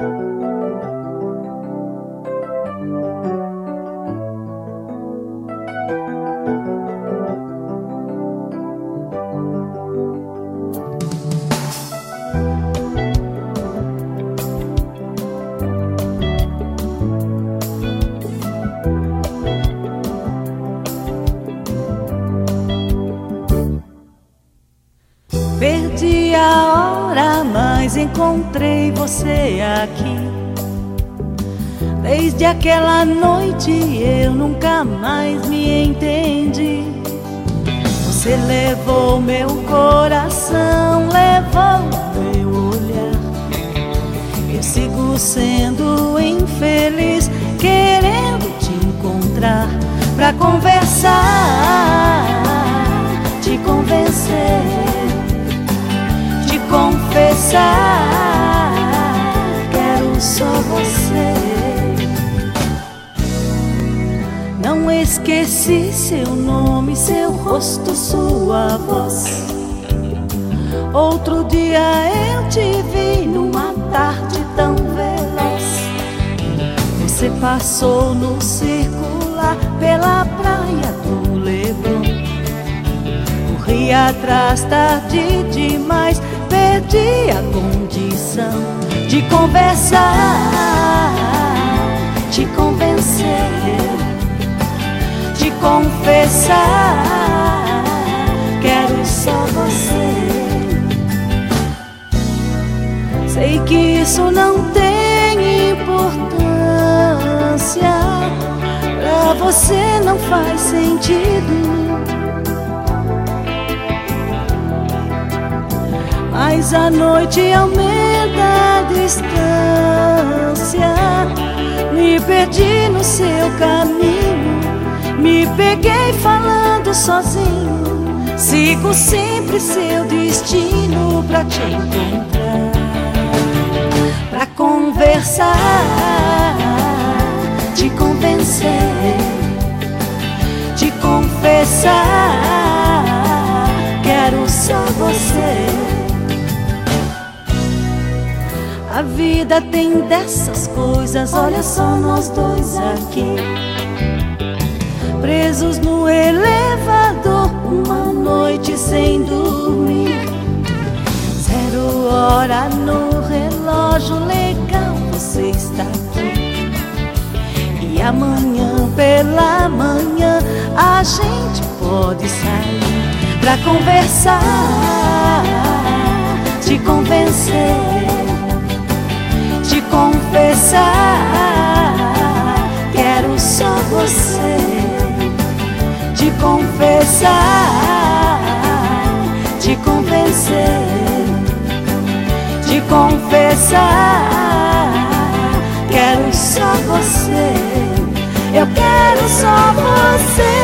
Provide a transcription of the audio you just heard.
Perdi a hora, mas encontrei você aqui. Desde aquela noite eu nunca mais me entendi. Você levou meu coração, levou meu olhar. Eu sigo sendo infeliz, querendo te encontrar pra conversar, te convencer, te confessar. Quero só você. Não esqueci seu nome, seu rosto, sua voz. Outro dia eu te vi numa tarde tão veloz. Você passou no circular pela praia do Leblon. Corri atrás tarde demais, perdi a condição de conversar, te convencer, te confessar. Quero só você. Sei que isso não tem importância, pra você não faz sentido. Mas a noite aumenta a distância. Me perdi no seu caminho, me peguei falando sozinho. Sigo sempre seu destino pra te encontrar, pra conversar, te convencer, te confessar. Quero só você. A vida tem dessas coisas, olha só nós dois aqui, presos no elevador, uma noite sem dormir. 0 hora no relógio, legal, você está aqui. E amanhã pela manhã a gente pode sair pra conversar, te convencer, te confessar. Quero só você. Te confessar, te convencer, te confessar. Quero só você. Eu quero só você.